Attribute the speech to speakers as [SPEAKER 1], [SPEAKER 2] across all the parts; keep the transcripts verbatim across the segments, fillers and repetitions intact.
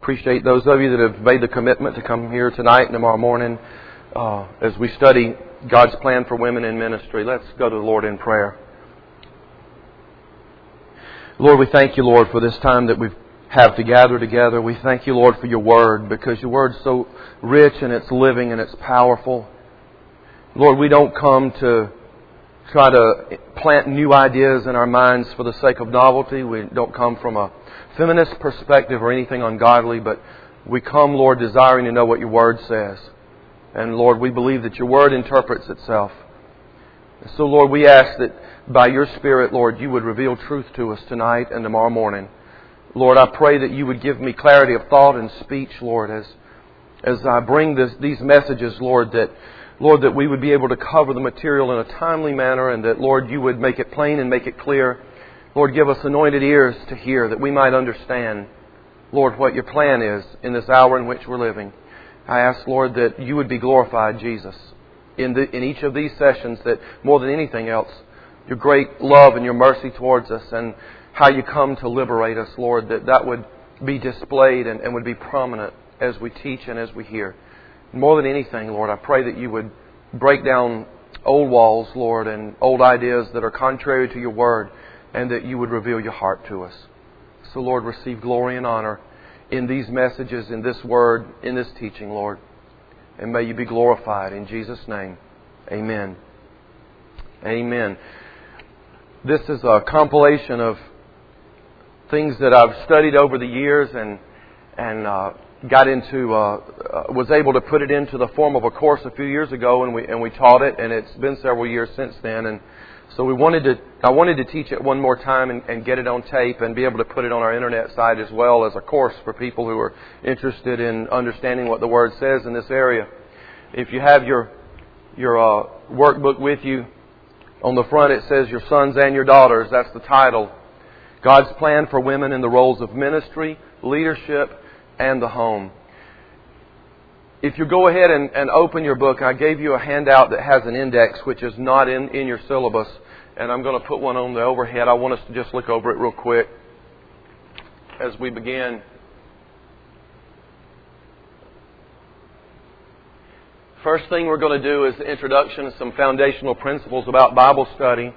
[SPEAKER 1] Appreciate those of you that have made the commitment to come here tonight and tomorrow morning uh, as we study God's plan for women in ministry. Let's go to the Lord in prayer. Lord, we thank you, Lord, for this time that we have to gather together. We thank you, Lord, for your Word, because your Word's so rich and it's living and it's powerful. Lord, we don't come to try to plant new ideas in our minds for the sake of novelty. We don't come from a feminist perspective or anything ungodly, but we come, Lord, desiring to know what your Word says. And Lord, we believe that your Word interprets itself. So Lord, we ask that by your Spirit, Lord, you would reveal truth to us tonight and tomorrow morning. Lord, I pray that you would give me clarity of thought and speech, Lord, as as I bring this, these messages, Lord, that Lord, that we would be able to cover the material in a timely manner, and that, Lord, you would make it plain and make it clear. Lord, give us anointed ears to hear, that we might understand, Lord, what your plan is in this hour in which we're living. I ask, Lord, that you would be glorified, Jesus, in the, in each of these sessions, that more than anything else, your great love and your mercy towards us and how you come to liberate us, Lord, that that would be displayed and, and would be prominent as we teach and as we hear. More than anything, Lord, I pray that you would break down old walls, Lord, and old ideas that are contrary to your Word, and that you would reveal your heart to us. So, Lord, receive glory and honor in these messages, in this Word, in this teaching, Lord. And may you be glorified in Jesus' name. Amen. Amen. This is a compilation of things that I've studied over the years and and uh, got into, uh, uh, was able to put it into the form of a course a few years ago, and we and we taught it, and it's been several years since then. And so we wanted to, I wanted to teach it one more time and, and get it on tape and be able to put it on our internet site as well as a course for people who are interested in understanding what the Word says in this area. If you have your your uh, workbook with you, on the front it says Your Sons and Your Daughters. That's the title. God's plan for women in the roles of ministry, leadership, and the home. If you go ahead and, and open your book, I gave you a handout that has an index which is not in, in your syllabus. And I'm going to put one on the overhead. I want us to just look over it real quick as we begin. First thing we're going to do is the introduction to some foundational principles about Bible study.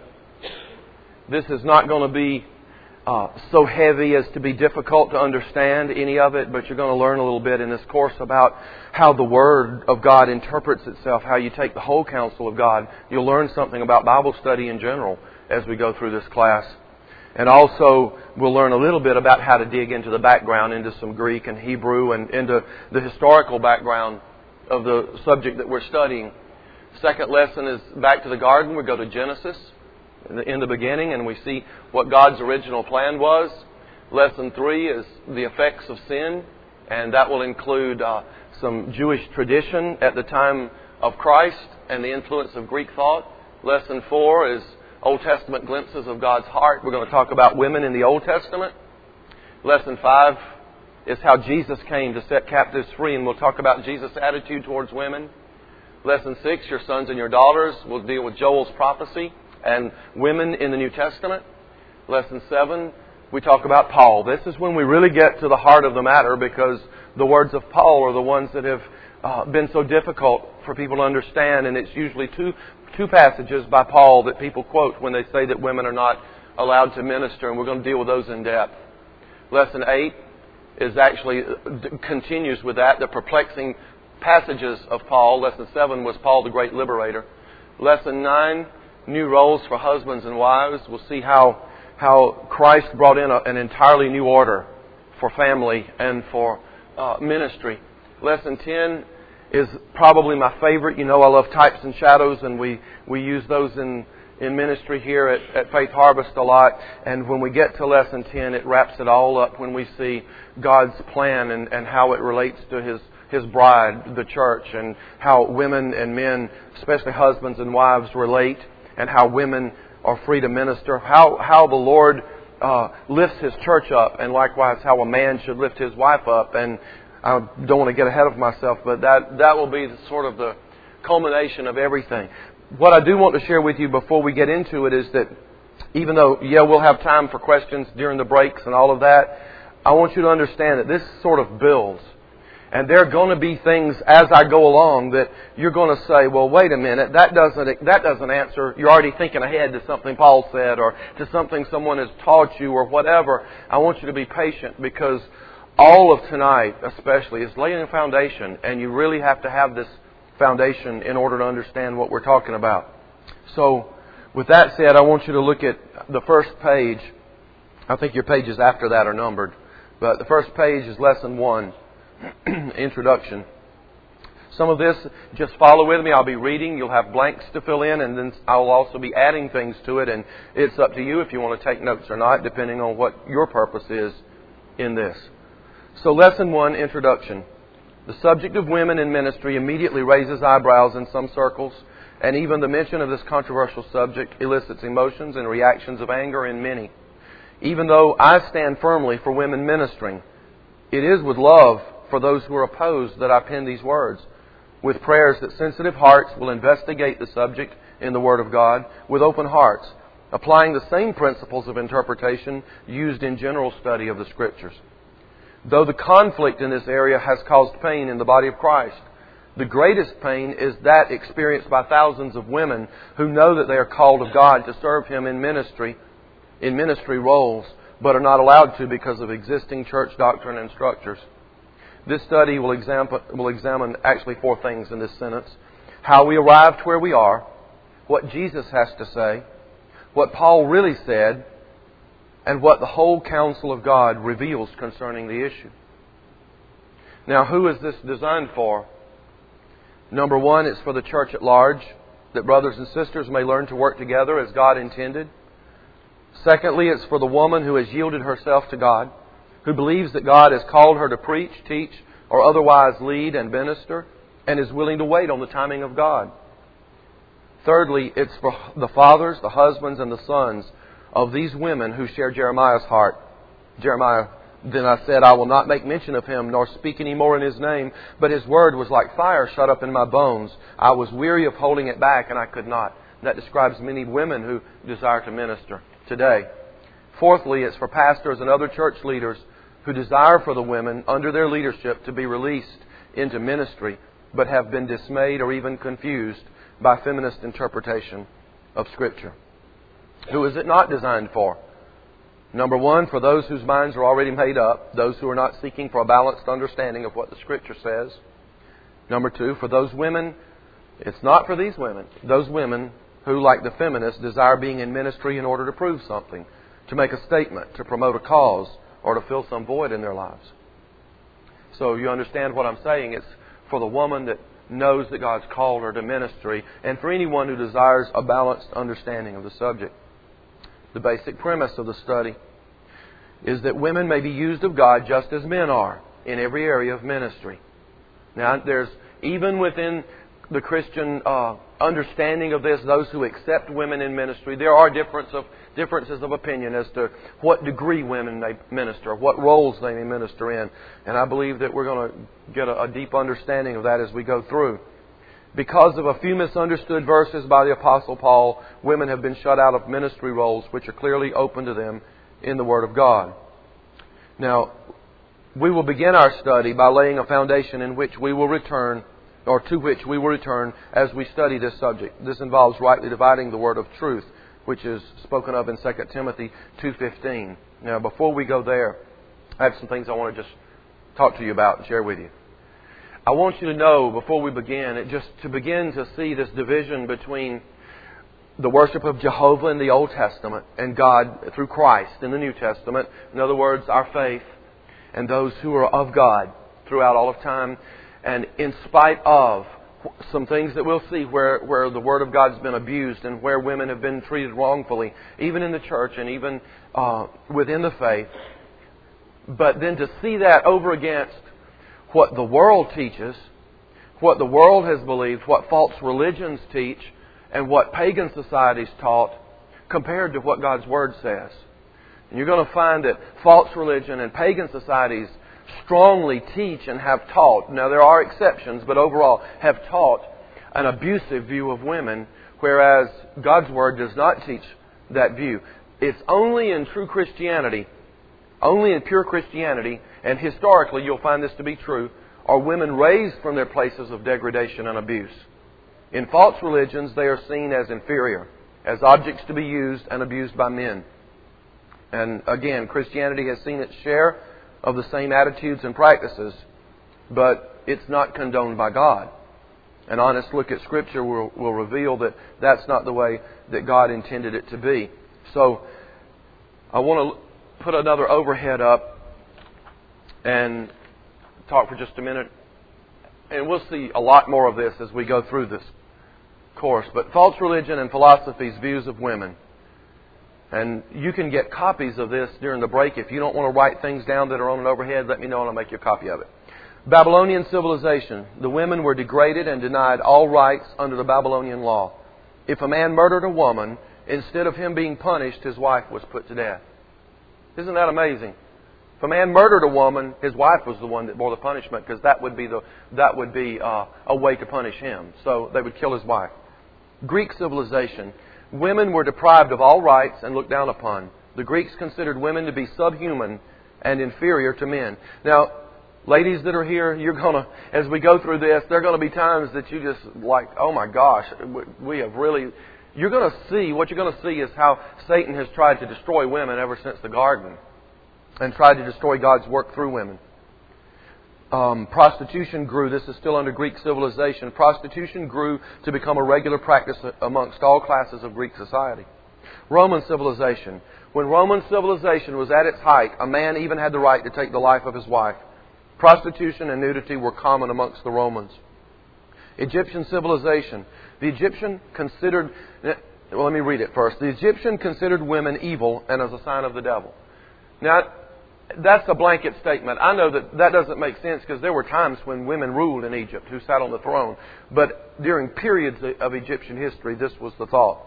[SPEAKER 1] This is not going to be uh, so heavy as to be difficult to understand any of it, but you're going to learn a little bit in this course about how the Word of God interprets itself, how you take the whole counsel of God. You'll learn something about Bible study in general as we go through this class. And also, we'll learn a little bit about how to dig into the background, into some Greek and Hebrew, and into the historical background of the subject that we're studying. Second lesson is back to the garden. We go to Genesis in the beginning, and we see what God's original plan was. Lesson three is the effects of sin, and that will include uh, some Jewish tradition at the time of Christ and the influence of Greek thought. Lesson four is Old Testament glimpses of God's heart. We're going to talk about women in the Old Testament. Lesson five is how Jesus came to set captives free, and we'll talk about Jesus' attitude towards women. Lesson six, Your Sons and Your Daughters, will deal with Joel's prophecy and women in the New Testament. Lesson seven, we talk about Paul. This is when we really get to the heart of the matter, because the words of Paul are the ones that have uh, been so difficult for people to understand, and it's usually two two passages by Paul that people quote when they say that women are not allowed to minister, and we're going to deal with those in depth. Lesson eight is actually continues with that, the perplexing passages of Paul. Lesson seven was Paul the Great Liberator. Lesson nine, new roles for husbands and wives. We'll see how how Christ brought in a, an entirely new order for family and for uh, ministry. Lesson ten is probably my favorite. You know, I love types and shadows, and we, we use those in, in ministry here at, at Faith Harvest a lot. And when we get to Lesson ten, it wraps it all up when we see God's plan and, and how it relates to His His bride, the church, and how women and men, especially husbands and wives, relate, and how women are free to minister, how how the Lord uh, lifts His church up, and likewise how a man should lift his wife up. And I don't want to get ahead of myself, but that, that will be the, sort of the culmination of everything. What I do want to share with you before we get into it is that even though, yeah, we'll have time for questions during the breaks and all of that, I want you to understand that this sort of builds. And there are going to be things as I go along that you're going to say, well, wait a minute, that doesn't that doesn't answer. You're already thinking ahead to something Paul said or to something someone has taught you or whatever. I want you to be patient because all of tonight, especially, is laying a foundation. And you really have to have this foundation in order to understand what we're talking about. So, with that said, I want you to look at the first page. I think your pages after that are numbered. But the first page is lesson one. Introduction. Some of this, just follow with me. I'll be reading. You'll have blanks to fill in, and then I'll also be adding things to it. And it's up to you if you want to take notes or not, depending on what your purpose is in this. So, lesson one, introduction. The subject of women in ministry immediately raises eyebrows in some circles, and even the mention of this controversial subject elicits emotions and reactions of anger in many. Even though I stand firmly for women ministering, it is with love for those who are opposed that I pen these words, with prayers that sensitive hearts will investigate the subject in the Word of God with open hearts, applying the same principles of interpretation used in general study of the Scriptures. Though the conflict in this area has caused pain in the body of Christ, the greatest pain is that experienced by thousands of women who know that they are called of God to serve Him in ministry, in ministry roles, but are not allowed to because of existing church doctrine and structures. This study will examine, will examine actually four things in this sentence. How we arrived where we are, what Jesus has to say, what Paul really said, and what the whole counsel of God reveals concerning the issue. Now, who is this designed for? Number one, it's for the church at large, that brothers and sisters may learn to work together as God intended. Secondly, it's for the woman who has yielded herself to God, who believes that God has called her to preach, teach, or otherwise lead and minister, and is willing to wait on the timing of God. Thirdly, it's for the fathers, the husbands, and the sons of these women who share Jeremiah's heart. Jeremiah, then I said, I will not make mention of him, nor speak any more in his name, but his word was like fire shut up in my bones. I was weary of holding it back, and I could not. That describes many women who desire to minister today. Fourthly, it's for pastors and other church leaders who desire for the women under their leadership to be released into ministry, but have been dismayed or even confused by feminist interpretation of Scripture. Who is it not designed for? Number one, for those whose minds are already made up, those who are not seeking for a balanced understanding of what the Scripture says. Number two, for those women, it's not for these women, those women who, like the feminists, desire being in ministry in order to prove something, to make a statement, to promote a cause, or to fill some void in their lives. So you understand what I'm saying. It's for the woman that knows that God's called her to ministry, and for anyone who desires a balanced understanding of the subject. The basic premise of the study is that women may be used of God just as men are in every area of ministry. Now, there's, even within the Christian uh, understanding of this, those who accept women in ministry, there are difference of, differences of opinion as to what degree women may minister, what roles they may minister in. And I believe that we're going to get a, a deep understanding of that as we go through. Because of a few misunderstood verses by the Apostle Paul, women have been shut out of ministry roles which are clearly open to them in the Word of God. Now, we will begin our study by laying a foundation in which we will return or to which we will return as we study this subject. This involves rightly dividing the word of truth, which is spoken of in Second Timothy two fifteen. Now, before we go there, I have some things I want to just talk to you about and share with you. I want you to know, before we begin, it just to begin to see this division between the worship of Jehovah in the Old Testament and God through Christ in the New Testament. In other words, our faith and those who are of God throughout all of time. And in spite of some things that we'll see where, where the Word of God's been abused and where women have been treated wrongfully, even in the church and even uh, within the faith. But then to see that over against what the world teaches, what the world has believed, what false religions teach, and what pagan societies taught, compared to what God's Word says. And you're going to find that false religion and pagan societies strongly teach and have taught, now there are exceptions, but overall have taught an abusive view of women, whereas God's Word does not teach that view. It's only in true Christianity Only in pure Christianity, and historically you'll find this to be true, are women raised from their places of degradation and abuse. In false religions, they are seen as inferior, as objects to be used and abused by men. And again, Christianity has seen its share of the same attitudes and practices, but it's not condoned by God. An honest look at Scripture will, will reveal that that's not the way that God intended it to be. So, I want to put another overhead up and talk for just a minute. And we'll see a lot more of this as we go through this course. But false religion and philosophy's views of women. And you can get copies of this during the break. If you don't want to write things down that are on an overhead, let me know and I'll make you a copy of it. Babylonian civilization. The women were degraded and denied all rights under the Babylonian law. If a man murdered a woman, instead of him being punished, his wife was put to death. Isn't that amazing? If a man murdered a woman, his wife was the one that bore the punishment, because that would be the that would be uh, a way to punish him. So they would kill his wife. Greek civilization. Women were deprived of all rights and looked down upon. The Greeks considered women to be subhuman and inferior to men. Now, ladies that are here, you're gonna, as we go through this, there are going to be times that you just like, oh my gosh, we have really. You're going to see, what you're going to see is how Satan has tried to destroy women ever since the garden and tried to destroy God's work through women. Um, prostitution grew. This is still under Greek civilization. Prostitution grew to become a regular practice amongst all classes of Greek society. Roman civilization. When Roman civilization was at its height, a man even had the right to take the life of his wife. Prostitution and nudity were common amongst the Romans. Egyptian civilization. The Egyptian considered, well, let me read it first. The Egyptian considered women evil and as a sign of the devil. Now, that's a blanket statement. I know that that doesn't make sense because there were times when women ruled in Egypt who sat on the throne. But during periods of Egyptian history, this was the thought.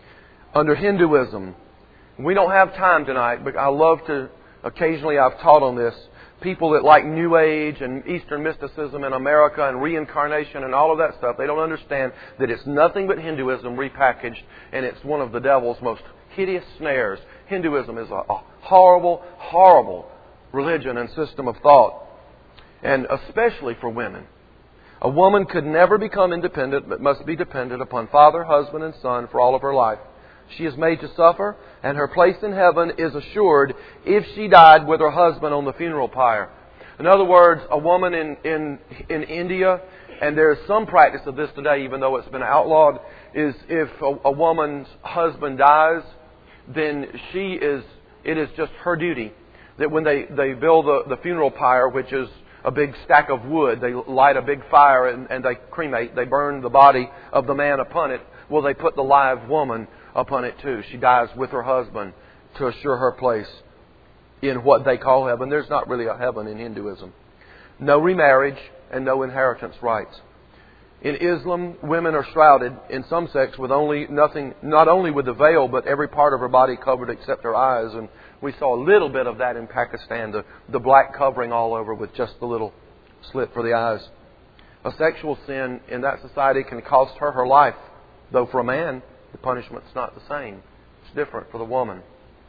[SPEAKER 1] Under Hinduism, we don't have time tonight, but I love to, occasionally I've taught on this. People that like New Age and Eastern mysticism in America and reincarnation and all of that stuff, they don't understand that it's nothing but Hinduism repackaged, and it's one of the devil's most hideous snares. Hinduism is a, a horrible, horrible religion and system of thought, and especially for women. A woman could never become independent, but must be dependent upon father, husband, and son for all of her life. She is made to suffer, and her place in heaven is assured if she died with her husband on the funeral pyre. In other words, a woman in, in, in India, and there's some practice of this today, even though it's been outlawed, is if a, a woman's husband dies, then she is, it is just her duty that when they, they build the, the funeral pyre, which is a big stack of wood, they light a big fire and, and they cremate, they burn the body of the man upon it. Well, they put the live woman upon it too. She dies with her husband to assure her place in what they call heaven. There's not really a heaven in Hinduism. No remarriage and no inheritance rights. In Islam, women are shrouded in some sects with only nothing, not only with the veil, but every part of her body covered except her eyes. And we saw a little bit of that in Pakistan, the, the black covering all over with just the little slit for the eyes. A sexual sin in that society can cost her her life, though for a man, the punishment's not the same. It's different for the woman.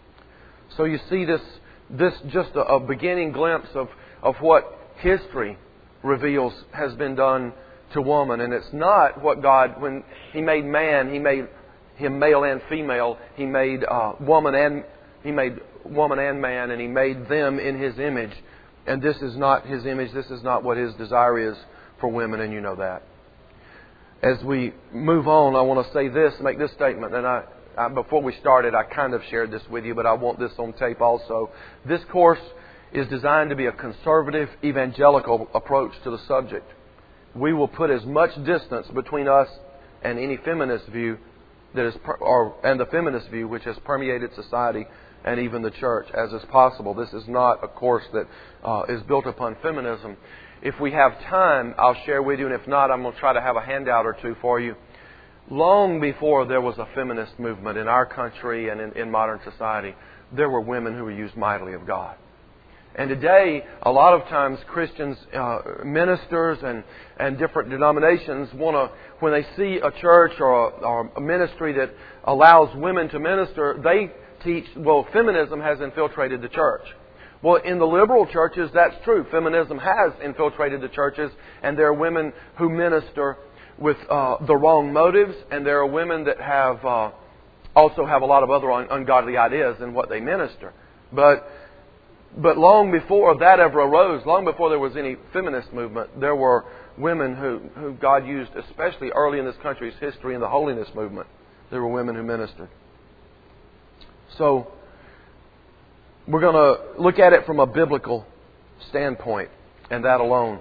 [SPEAKER 1] So you see this, this just a, a beginning glimpse of, of what history reveals has been done to woman. And it's not what God, when He made man, He made him male and female. He made uh, woman and He made woman and man, and He made them in His image. And this is not His image. This is not what His desire is for women, and you know that. As we move on, I want to say this, make this statement. And I, I, before we started, I kind of shared this with you, but I want this on tape also. This course is designed to be a conservative, evangelical approach to the subject. We will put as much distance between us and any feminist view that is, or and the feminist view which has permeated society and even the church as is possible. This is not a course that uh, is built upon feminism. If we have time, I'll share with you, and if not, I'm going to try to have a handout or two for you. Long before there was a feminist movement in our country and in, in modern society, there were women who were used mightily of God. And today, a lot of times Christians, uh, ministers and, and different denominations want to, when they see a church or a, or a ministry that allows women to minister, they teach, well, feminism has infiltrated the church. Well, in the liberal churches, that's true. Feminism has infiltrated the churches, and there are women who minister with uh, the wrong motives, and there are women that have uh, also have a lot of other un- ungodly ideas in what they minister. But but long before that ever arose, long before there was any feminist movement, there were women who, who God used, especially early in this country's history in the holiness movement. There were women who ministered. So we're going to look at it from a biblical standpoint, and that alone.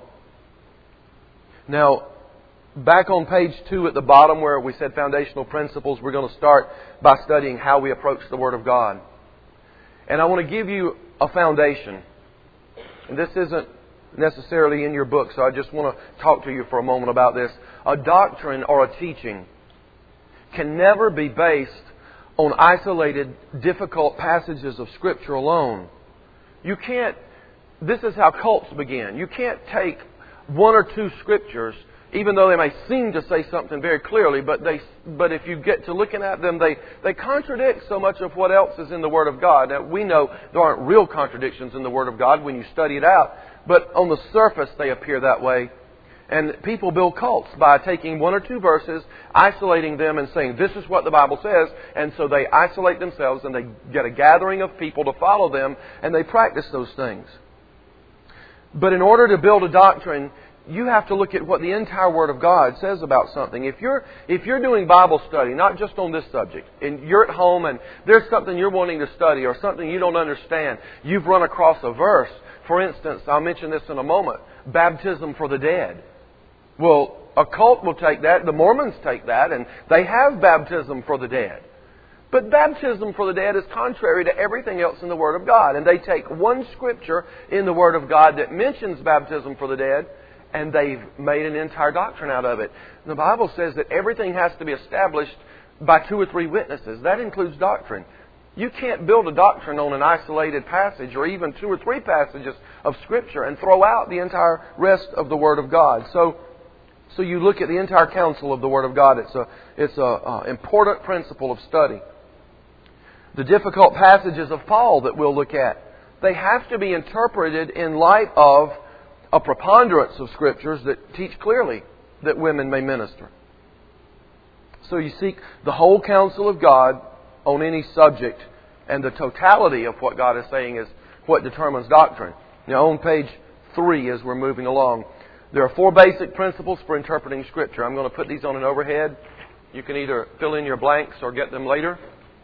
[SPEAKER 1] Now, back on page two at the bottom where we said foundational principles, we're going to start by studying how we approach the Word of God. And I want to give you a foundation. And this isn't necessarily in your book, so I just want to talk to you for a moment about this. A doctrine or a teaching can never be based on isolated, difficult passages of Scripture alone. You can't, this is how cults begin. You can't take one or two Scriptures, even though they may seem to say something very clearly, but they, but if you get to looking at them, they, they contradict so much of what else is in the Word of God. Now, we know there aren't real contradictions in the Word of God when you study it out, but on the surface they appear that way. And people build cults by taking one or two verses, isolating them and saying, this is what the Bible says. And so they isolate themselves and they get a gathering of people to follow them and they practice those things. But in order to build a doctrine, you have to look at what the entire Word of God says about something. If you're, if you're doing Bible study, not just on this subject, and you're at home and there's something you're wanting to study or something you don't understand, you've run across a verse. For instance, I'll mention this in a moment, baptism for the dead. Well, a cult will take that, the Mormons take that, and they have baptism for the dead. But baptism for the dead is contrary to everything else in the Word of God. And they take one Scripture in the Word of God that mentions baptism for the dead, and they've made an entire doctrine out of it. The Bible says that everything has to be established by two or three witnesses. That includes doctrine. You can't build a doctrine on an isolated passage or even two or three passages of Scripture and throw out the entire rest of the Word of God. So, so you look at the entire counsel of the Word of God. It's a, it's a uh, important principle of study. The difficult passages of Paul that we'll look at, they have to be interpreted in light of a preponderance of Scriptures that teach clearly that women may minister. So you seek the whole counsel of God on any subject, and the totality of what God is saying is what determines doctrine. Now on page three, as we're moving along, there are four basic principles for interpreting Scripture. I'm going to put these on an overhead. You can either fill in your blanks or get them later.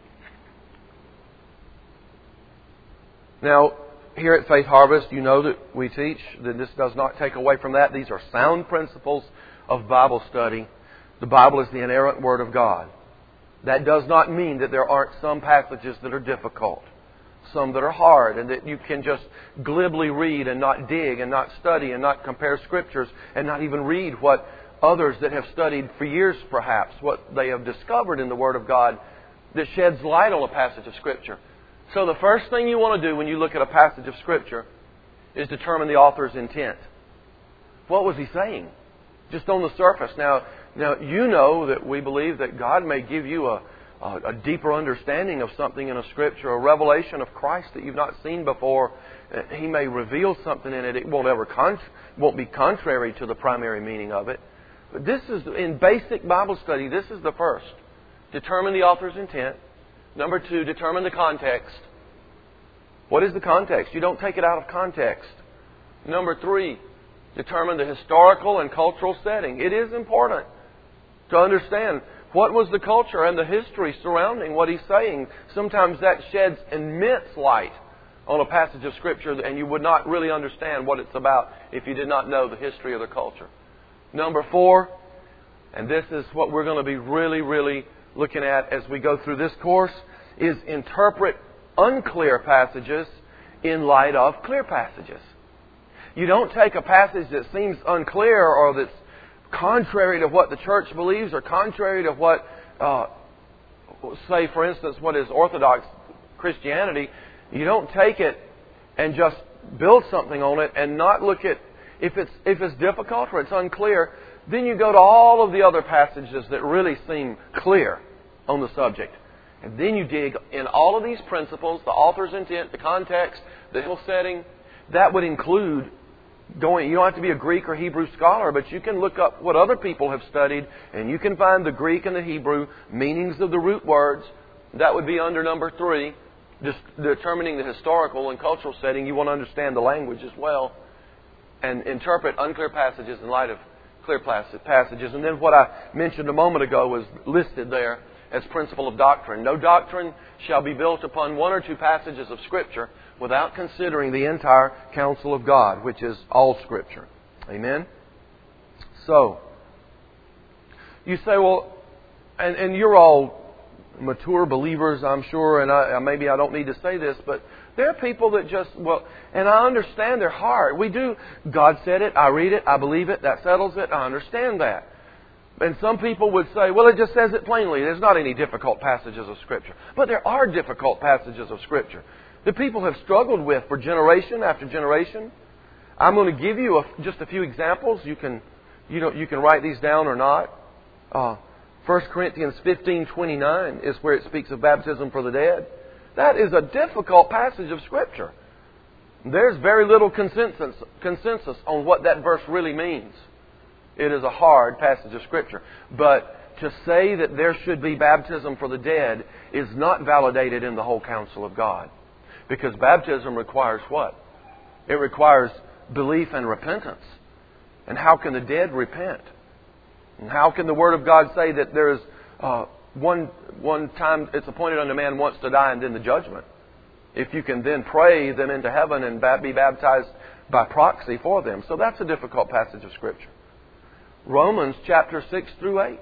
[SPEAKER 1] Now, here at Faith Harvest, you know that we teach that this does not take away from that. These are sound principles of Bible study. The Bible is the inerrant Word of God. That does not mean that there aren't some passages that are difficult, some that are hard, and that you can just glibly read and not dig and not study and not compare Scriptures and not even read what others that have studied for years perhaps, what they have discovered in the Word of God that sheds light on a passage of Scripture. So the first thing you want to do when you look at a passage of Scripture is determine the author's intent. What was he saying? Just on the surface. Now, now you know that we believe that God may give you a, a, a deeper understanding of something in a Scripture, a revelation of Christ that you've not seen before. He may reveal something in it. It won't ever con- won't be contrary to the primary meaning of it. But this is, in basic Bible study, this is the first. Determine the author's intent. Number two, determine the context. What is the context? You don't take it out of context. Number three, determine the historical and cultural setting. It is important to understand what was the culture and the history surrounding what he's saying. Sometimes that sheds immense light on a passage of Scripture, and you would not really understand what it's about if you did not know the history of the culture. Number four, and this is what we're going to be really, really looking at as we go through this course, is interpret unclear passages in light of clear passages. You don't take a passage that seems unclear or that's contrary to what the church believes or contrary to what, uh, say, for instance, what is Orthodox Christianity. You don't take it and just build something on it and not look at, if it's, if it's difficult or it's unclear, then you go to all of the other passages that really seem clear on the subject. And then you dig in all of these principles, the author's intent, the context, the hill setting. That would include going, you don't have to be a Greek or Hebrew scholar, but you can look up what other people have studied, and you can find the Greek and the Hebrew meanings of the root words. That would be under number three, just determining the historical and cultural setting. You want to understand the language as well, and interpret unclear passages in light of clear passages. And then what I mentioned a moment ago was listed there as principle of doctrine. No doctrine shall be built upon one or two passages of Scripture without considering the entire counsel of God, which is all Scripture. Amen? So, you say, well, and, and you're all mature believers, I'm sure, and I, maybe I don't need to say this, but there are people that just, well, and I understand their heart. We do, God said it, I read it, I believe it, that settles it, I understand that. And some people would say, well, it just says it plainly. There's not any difficult passages of Scripture. But there are difficult passages of Scripture that people have struggled with for generation after generation. I'm going to give you a, just a few examples. You can, you know, you can write these down or not. Uh, First Corinthians fifteen twenty-nine is where it speaks of baptism for the dead. That is a difficult passage of Scripture. There's very little consensus, consensus on what that verse really means. It is a hard passage of Scripture. But to say that there should be baptism for the dead is not validated in the whole counsel of God. Because baptism requires what? It requires belief and repentance. And how can the dead repent? And how can the Word of God say that there is uh, one, one time it's appointed unto man once to die and then the judgment? If you can then pray them into heaven and be baptized by proxy for them. So that's a difficult passage of Scripture. Romans chapter six through eight.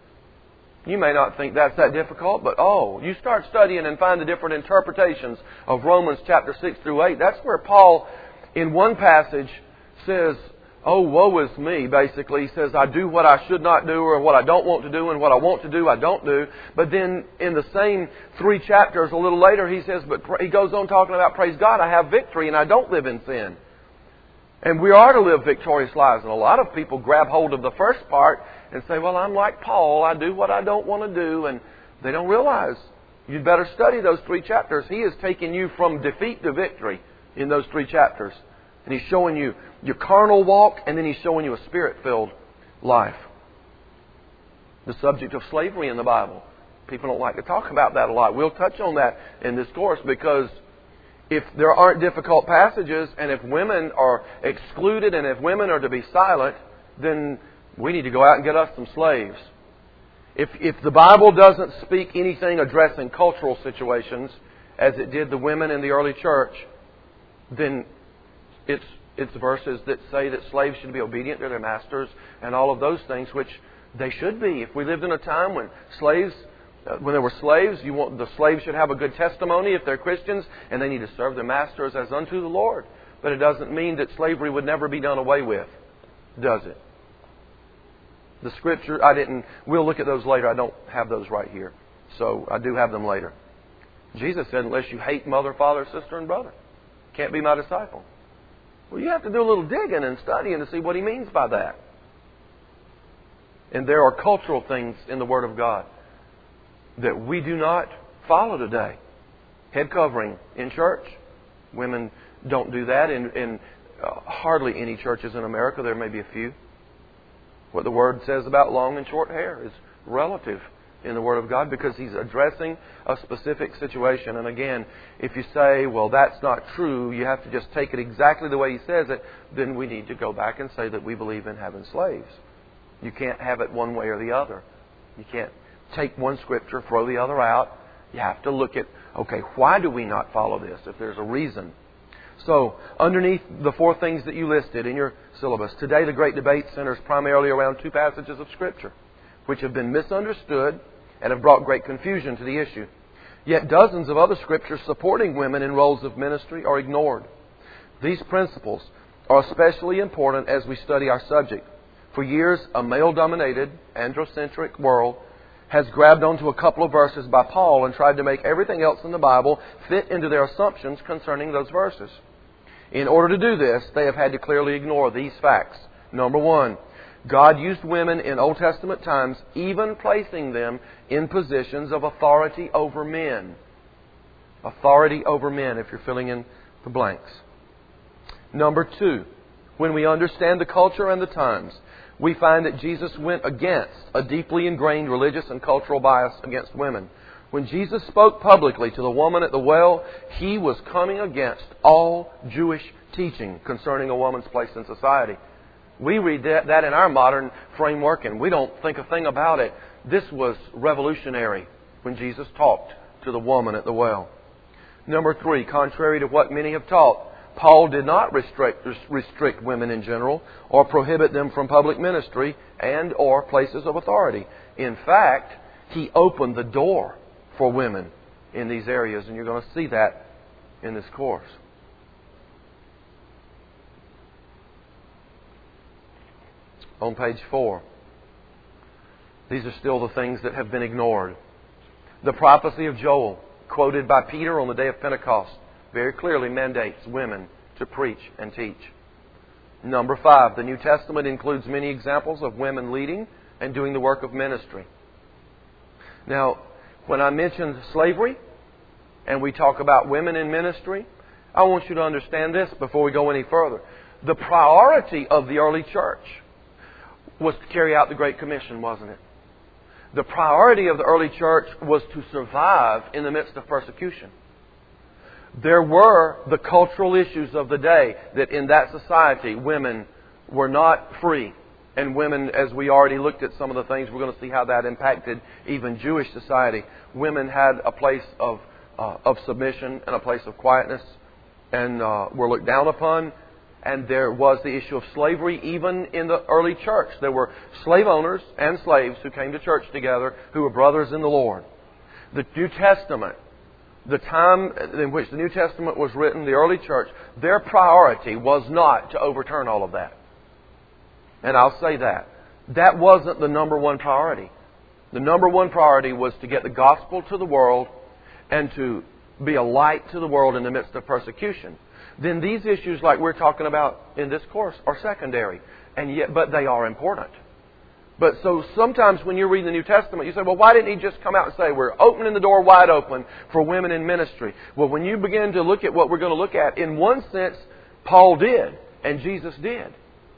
[SPEAKER 1] You may not think that's that difficult, but oh, you start studying and find the different interpretations of Romans chapter six through eight. That's where Paul, in one passage, says, oh, woe is me, basically. He says, I do what I should not do, or what I don't want to do, and what I want to do, I don't do. But then in the same three chapters, a little later, he says, but he goes on talking about, praise God, I have victory, and I don't live in sin. And we are to live victorious lives. And a lot of people grab hold of the first part and say, well, I'm like Paul. I do what I don't want to do. And they don't realize you'd better study those three chapters. He is taking you from defeat to victory in those three chapters. And He's showing you your carnal walk, and then He's showing you a Spirit-filled life. The subject of slavery in the Bible. People don't like to talk about that a lot. We'll touch on that in this course because if there aren't difficult passages, and if women are excluded, and if women are to be silent, then we need to go out and get us some slaves. If, if the Bible doesn't speak anything addressing cultural situations, as it did the women in the early church, then it's, it's verses that say that slaves should be obedient to their masters and all of those things, which they should be. If we lived in a time when slaves... When there were slaves, you want, the slaves should have a good testimony if they're Christians, and they need to serve their masters as unto the Lord. But it doesn't mean that slavery would never be done away with, does it? The Scripture, I didn't, we'll look at those later. I don't have those right here. So I do have them later. Jesus said, unless you hate mother, father, sister, and brother, can't be my disciple. Well, you have to do a little digging and studying to see what He means by that. And there are cultural things in the Word of God that we do not follow today. Head covering in church. Women don't do that in, in uh, hardly any churches in America. There may be a few. What the Word says about long and short hair is relative in the Word of God because He's addressing a specific situation. And again, if you say, well, that's not true, you have to just take it exactly the way He says it, then we need to go back and say that we believe in having slaves. You can't have it one way or the other. You can't take one Scripture, throw the other out. You have to look at, okay, why do we not follow this if there's a reason? So, underneath the four things that you listed in your syllabus, today the great debate centers primarily around two passages of Scripture, which have been misunderstood and have brought great confusion to the issue. Yet dozens of other Scriptures supporting women in roles of ministry are ignored. These principles are especially important as we study our subject. For years, a male-dominated, androcentric world has grabbed onto a couple of verses by Paul and tried to make everything else in the Bible fit into their assumptions concerning those verses. In order to do this, they have had to clearly ignore these facts. Number one, God used women in Old Testament times, even placing them in positions of authority over men. Authority over men, if you're filling in the blanks. Number two, when we understand the culture and the times, we find that Jesus went against a deeply ingrained religious and cultural bias against women. When Jesus spoke publicly to the woman at the well, He was coming against all Jewish teaching concerning a woman's place in society. We read that, that in our modern framework and we don't think a thing about it. This was revolutionary when Jesus talked to the woman at the well. Number three, contrary to what many have taught, Paul did not restrict, restrict women in general or prohibit them from public ministry and or places of authority. In fact, he opened the door for women in these areas, and you're going to see that in this course. On page four, these are still the things that have been ignored. The prophecy of Joel, quoted by Peter on the day of Pentecost, very clearly mandates women to preach and teach. Number five, the New Testament includes many examples of women leading and doing the work of ministry. Now, when I mentioned slavery and we talk about women in ministry, I want you to understand this before we go any further. The priority of the early church was to carry out the Great Commission, wasn't it? The priority of the early church was to survive in the midst of persecution. There were the cultural issues of the day that in that society women were not free. And women, as we already looked at some of the things, we're going to see how that impacted even Jewish society. Women had a place of uh, of submission and a place of quietness and uh, were looked down upon. And there was the issue of slavery even in the early church. There were slave owners and slaves who came to church together who were brothers in the Lord. The New Testament, the time in which the New Testament was written, the early church, their priority was not to overturn all of that. And I'll say that. That wasn't the number one priority. The number one priority was to get the gospel to the world and to be a light to the world in the midst of persecution. Then these issues like we're talking about in this course are secondary. And yet, but they are important. But so sometimes when you're reading the New Testament, you say, well, why didn't He just come out and say, we're opening the door wide open for women in ministry? Well, when you begin to look at what we're going to look at, in one sense, Paul did and Jesus did.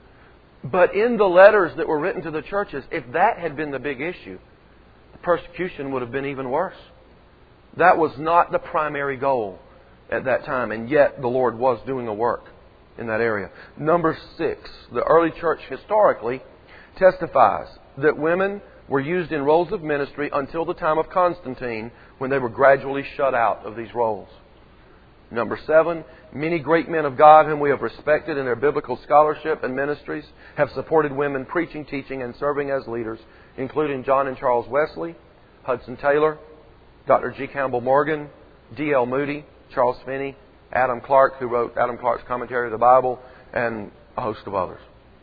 [SPEAKER 1] But in the letters that were written to the churches, if that had been the big issue, the persecution would have been even worse. That was not the primary goal at that time, and yet the Lord was doing a work in that area. Number six, the early church historically testifies that women were used in roles of ministry until the time of Constantine, when they were gradually shut out of these roles. Number seven, many great men of God whom we have respected in their biblical scholarship and ministries have supported women preaching, teaching, and serving as leaders, including John and Charles Wesley, Hudson Taylor, Doctor G. Campbell Morgan, D L Moody, Charles Finney, Adam Clarke, who wrote Adam Clarke's Commentary of the Bible, and a host of others.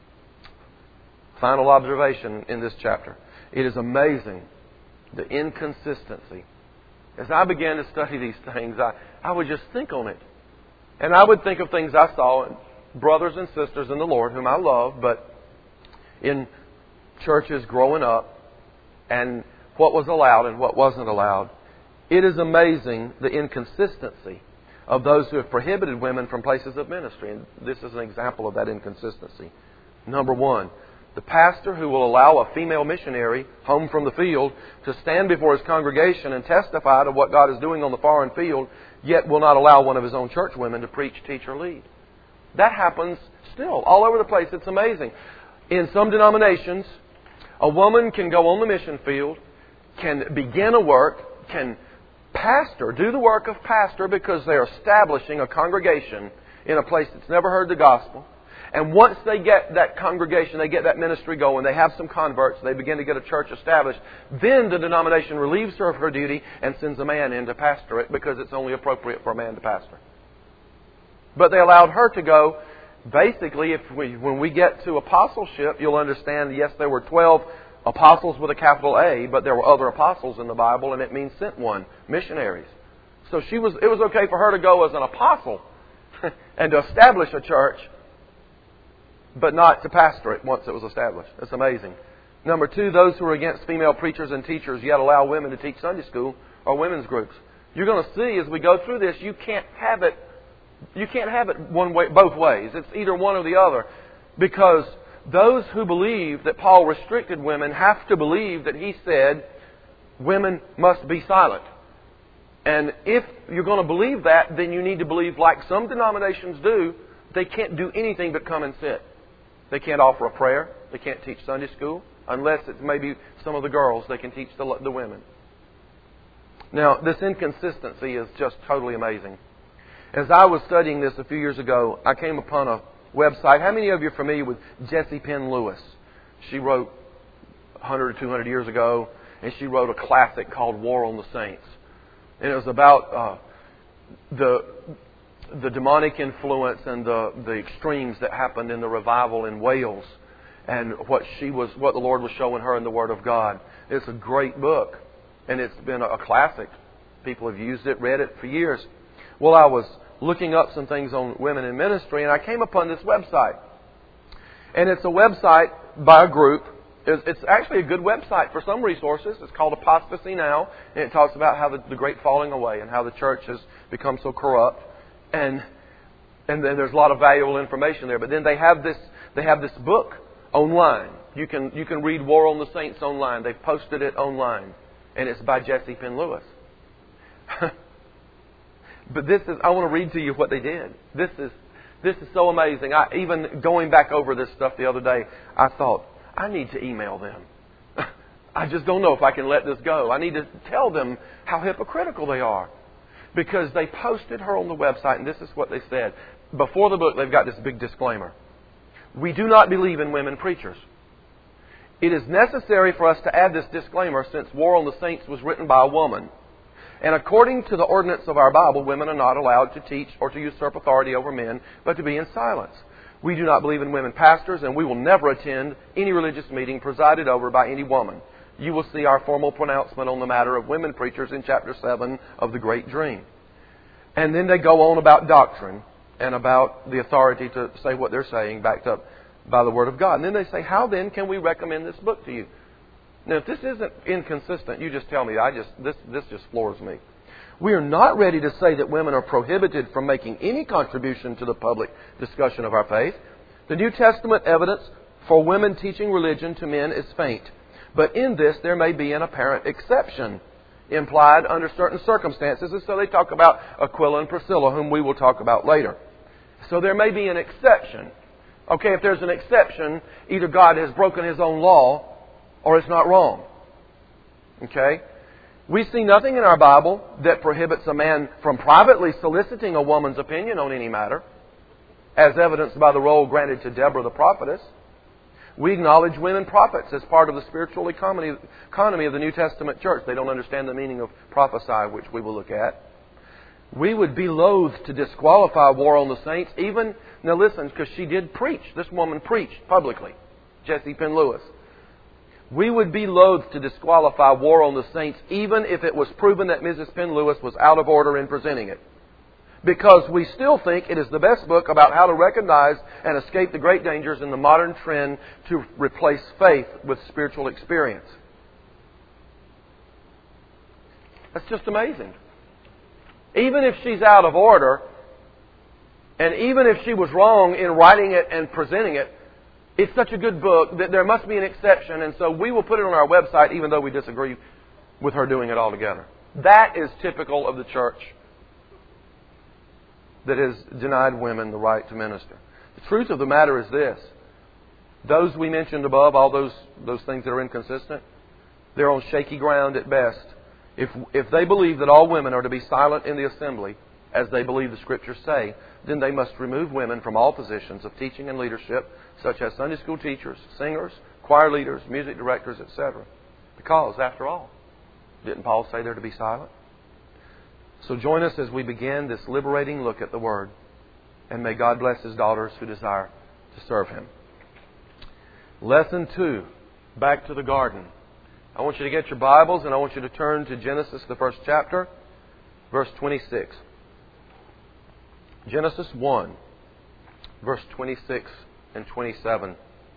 [SPEAKER 1] Final observation in this chapter. It is amazing the inconsistency. As I began to study these things, I, I would just think on it. And I would think of things I saw in brothers and sisters in the Lord, whom I love, but in churches growing up, and what was allowed and what wasn't allowed. It is amazing the inconsistency of those who have prohibited women from places of ministry. And this is an example of that inconsistency. Number one, the pastor who will allow a female missionary home from the field to stand before his congregation and testify to what God is doing on the foreign field, yet will not allow one of his own church women to preach, teach, or lead. That happens still all over the place. It's amazing. In some denominations, a woman can go on the mission field, can begin a work, can pastor, do the work of pastor because they're establishing a congregation in a place that's never heard the gospel. And once they get that congregation, they get that ministry going, they have some converts, they begin to get a church established, then the denomination relieves her of her duty and sends a man in to pastor it because it's only appropriate for a man to pastor. But they allowed her to go. Basically, if we, when we get to apostleship, you'll understand, yes, there were twelve apostles with a capital A, but there were other apostles in the Bible, and it means sent one, missionaries. So she was. It was okay for her to go as an apostle and to establish a church. but not to pastor it once it was established. That's amazing. Number two, those who are against female preachers and teachers yet allow women to teach Sunday school or women's groups. You're going to see as we go through this, you can't have it. You can't have it one way, both ways. It's either one or the other, because those who believe that Paul restricted women have to believe that he said women must be silent. And if you're going to believe that, then you need to believe, like some denominations do, they can't do anything but come and sit. They can't offer a prayer. They can't teach Sunday school. Unless it's maybe some of the girls, they can teach the, the women. Now, this inconsistency is just totally amazing. As I was studying this a few years ago, I came upon a website. How many of you are familiar with Jessie Penn Lewis? She wrote one hundred or two hundred years ago, and she wrote a classic called War on the Saints. And it was about uh, the the demonic influence and the, the extremes that happened in the revival in Wales, and what she was, what the Lord was showing her in the Word of God. It's a great book, and it's been a classic. People have used it, read it for years. Well, I was looking up some things on women in ministry, and I came upon this website. And it's a website by a group. It's actually a good website for some resources. It's called Apostasy Now, and it talks about how the, the great falling away and how the church has become so corrupt. And and then there's a lot of valuable information there. But then they have this they have this book online. You can you can read War on the Saints online. They've posted it online, and it's by Jessie Penn Lewis. But this is I want to read to you what they did. This is this is so amazing. I even going back over this stuff the other day, I thought, I need to email them. I just don't know if I can let this go. I need to tell them how hypocritical they are. Because they posted her on the website, and this is what they said. Before the book, they've got this big disclaimer. We do not believe in women preachers. It is necessary for us to add this disclaimer since War on the Saints was written by a woman. And according to the ordinance of our Bible, women are not allowed to teach or to usurp authority over men, but to be in silence. We do not believe in women pastors, and we will never attend any religious meeting presided over by any woman. You will see our formal pronouncement on the matter of women preachers in chapter seven of The Great Dream. And then they go on about doctrine and about the authority to say what they're saying, backed up by the Word of God. And then they say, how then can we recommend this book to you? Now, if this isn't inconsistent, you just tell me. I just this this just floors me. We are not ready to say that women are prohibited from making any contribution to the public discussion of our faith. The New Testament evidence for women teaching religion to men is faint. But in this, there may be an apparent exception implied under certain circumstances. And so they talk about Aquila and Priscilla, whom we will talk about later. So there may be an exception. Okay, if there's an exception, either God has broken His own law or it's not wrong. Okay? We see nothing in our Bible that prohibits a man from privately soliciting a woman's opinion on any matter, as evidenced by the role granted to Deborah the prophetess. We acknowledge women prophets as part of the spiritual economy, economy of the New Testament church. They don't understand the meaning of prophesy, which we will look at. We would be loath to disqualify War on the Saints, even, now listen, because she did preach. This woman preached publicly, Jessie Penn Lewis. We would be loath to disqualify War on the Saints, even if it was proven that Missus Penn Lewis was out of order in presenting it. Because we still think it is the best book about how to recognize and escape the great dangers in the modern trend to replace faith with spiritual experience. That's just amazing. Even if she's out of order, and even if she was wrong in writing it and presenting it, it's such a good book that there must be an exception, and so we will put it on our website even though we disagree with her doing it altogether. That is typical of the church that has denied women the right to minister. The truth of the matter is this. Those we mentioned above, all those, those things that are inconsistent, they're on shaky ground at best. If, if they believe that all women are to be silent in the assembly, as they believe the Scriptures say, then they must remove women from all positions of teaching and leadership, such as Sunday school teachers, singers, choir leaders, music directors, et cetera. Because, after all, didn't Paul say they're to be silent? So join us as we begin this liberating look at the Word. And may God bless His daughters who desire to serve Him. Lesson two, back to the garden. I want you to get your Bibles and I want you to turn to Genesis, the first chapter, verse twenty-six. Genesis one, verse twenty-six and twenty-seven.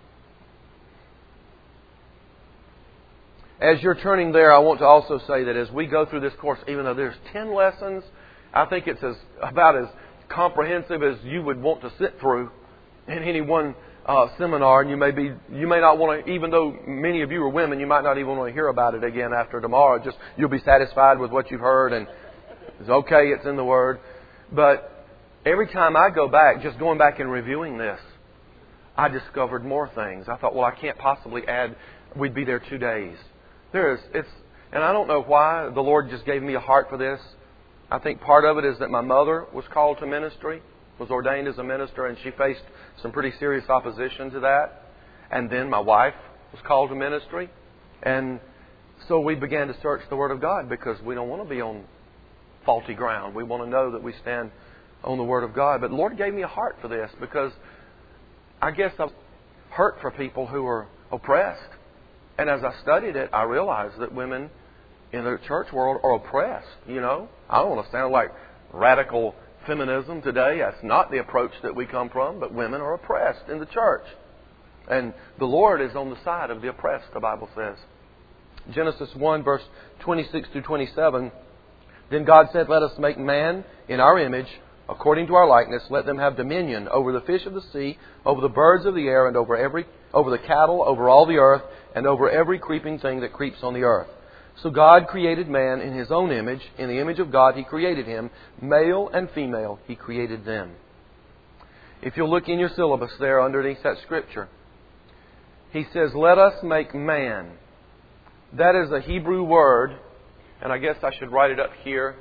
[SPEAKER 1] As you're turning there, I want to also say that as we go through this course, even though there's ten lessons, I think it's as about as comprehensive as you would want to sit through in any one uh, seminar. And you may be, you may not want to, even though many of you are women, you might not even want to hear about it again after tomorrow. Just you'll be satisfied with what you've heard, and it's okay. It's in the Word. But every time I go back, just going back and reviewing this, I discovered more things. I thought, well, I can't possibly add. We'd be there two days. There is, it's, and I don't know why the Lord just gave me a heart for this. I think part of it is that my mother was called to ministry, was ordained as a minister, and she faced some pretty serious opposition to that. And then my wife was called to ministry. And so we began to search the Word of God because we don't want to be on faulty ground. We want to know that we stand on the Word of God. But the Lord gave me a heart for this because I guess I was hurt for people who are oppressed. And as I studied it, I realized that women in the church world are oppressed. You know, I don't want to sound like radical feminism today. That's not the approach that we come from. But women are oppressed in the church. And the Lord is on the side of the oppressed, the Bible says. Genesis one, verse twenty-six through twenty-seven. Then God said, "Let us make man in our image, according to our likeness. Let them have dominion over the fish of the sea, over the birds of the air, and over every over the cattle, over all the earth, and over every creeping thing that creeps on the earth." So God created man in His own image. In the image of God He created him. Male and female He created them. If you'll look in your syllabus there underneath that scripture, He says, "Let us make man." That is a Hebrew word, and I guess I should write it up here.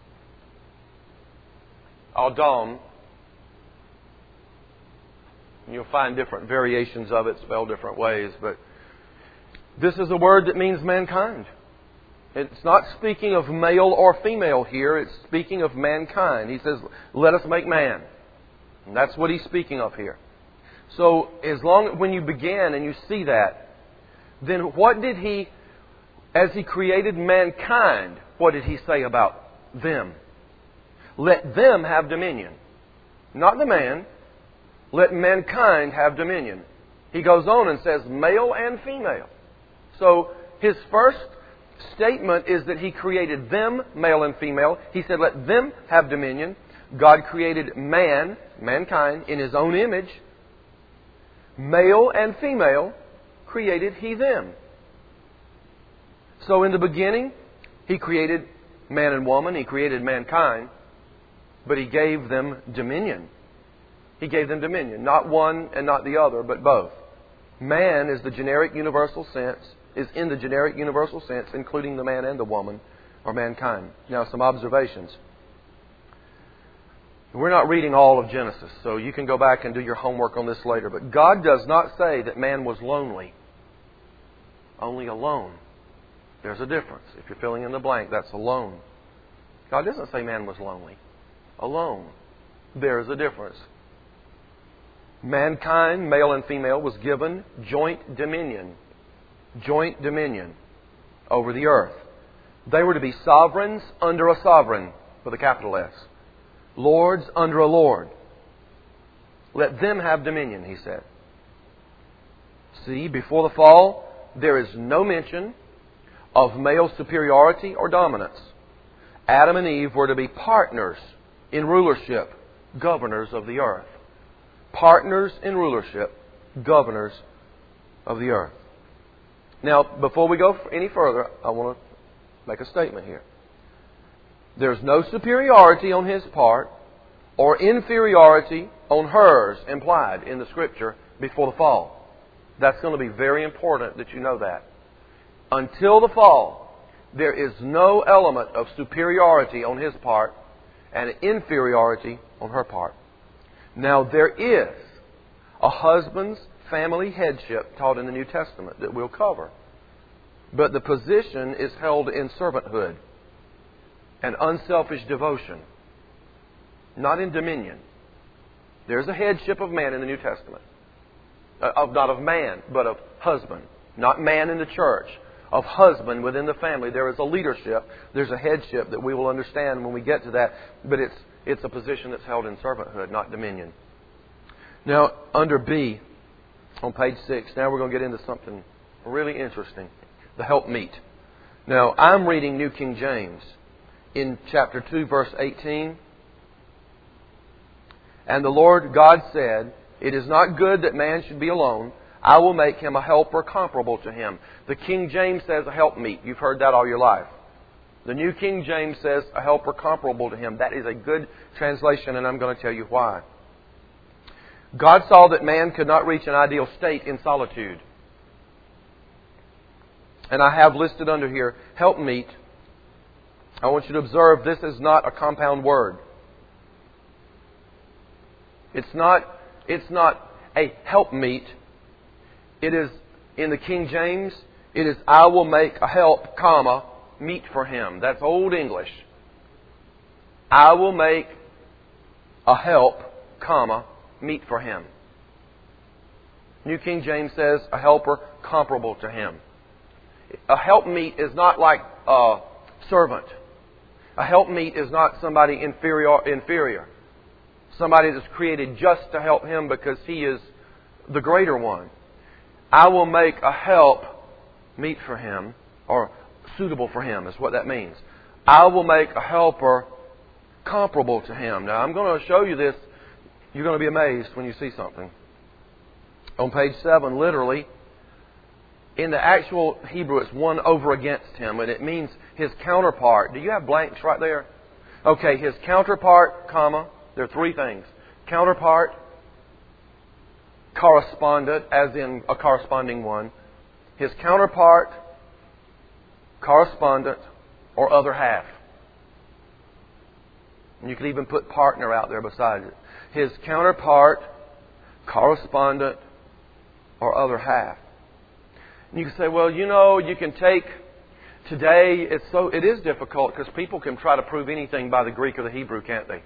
[SPEAKER 1] Adam. You'll find different variations of it spelled different ways, but this is a word that means mankind. It's not speaking of male or female here. It's speaking of mankind. He says, "Let us make man." And that's what He's speaking of here. So as long when you begin and you see that, then what did He, as He created mankind, what did He say about them? Let them have dominion. Not the man. Let mankind have dominion. He goes on and says male and female. So His first statement is that He created them, male and female. He said, let them have dominion. God created man, mankind, in His own image. Male and female created He them. So in the beginning, He created man and woman. He created mankind. But He gave them dominion. He gave them dominion. Not one and not the other, but both. Man is the generic universal sense, is in the generic universal sense, including the man and the woman, or mankind. Now, some observations. We're not reading all of Genesis, so you can go back and do your homework on this later. But God does not say that man was lonely. Only alone. There's a difference. If you're filling in the blank, that's alone. God doesn't say man was lonely. Alone. There is a difference. Mankind, male and female, was given joint dominion. Joint dominion over the earth. They were to be sovereigns under a sovereign, with a capital S. Lords under a lord. Let them have dominion, He said. See, before the fall, there is no mention of male superiority or dominance. Adam and Eve were to be partners in rulership, governors of the earth. Partners in rulership, governors of the earth. Now, before we go any further, I want to make a statement here. There's no superiority on his part or inferiority on hers implied in the Scripture before the fall. That's going to be very important that you know that. Until the fall, there is no element of superiority on his part and inferiority on her part. Now, there is a husband's family headship taught in the New Testament that we'll cover. But the position is held in servanthood and unselfish devotion, not in dominion. There's a headship of man in the New Testament. Of not of man, but of husband. Not man in the church. Of husband within the family. There is a leadership. There's a headship that we will understand when we get to that. But it's it's a position that's held in servanthood, not dominion. Now, under B, on page six, now we're going to get into something really interesting. The helpmeet. Now, I'm reading New King James in chapter two, verse eighteen. And the Lord God said, "It is not good that man should be alone. I will make him a helper comparable to him." The King James says a helpmeet. You've heard that all your life. The New King James says a helper comparable to him. That is a good translation, and I'm going to tell you why. God saw that man could not reach an ideal state in solitude. And I have listed under here, helpmeet. I want you to observe this is not a compound word. It's not, it's not a helpmeet. It is, in the King James, it is, I will make a help, comma, meet for him. That's Old English. I will make a help, comma, meet for him. New King James says a helper comparable to him. A helpmeet is not like a servant. A helpmeet is not somebody inferior, inferior. Somebody that's created just to help him because he is the greater one. I will make a help meet for him, or suitable for him is what that means. I will make a helper comparable to him. Now, I'm going to show you this. You're going to be amazed when you see something. On page seven, literally, in the actual Hebrew, it's one over against him, and it means his counterpart. Do you have blanks right there? Okay, his counterpart, comma, there are three things. Counterpart, correspondent, as in a corresponding one. His counterpart, correspondent, or other half. And you could even put partner out there beside it. His counterpart, correspondent, or other half. And you can say, well, you know, you can take today. It's so it is difficult because people can try to prove anything by the Greek or the Hebrew, can't they?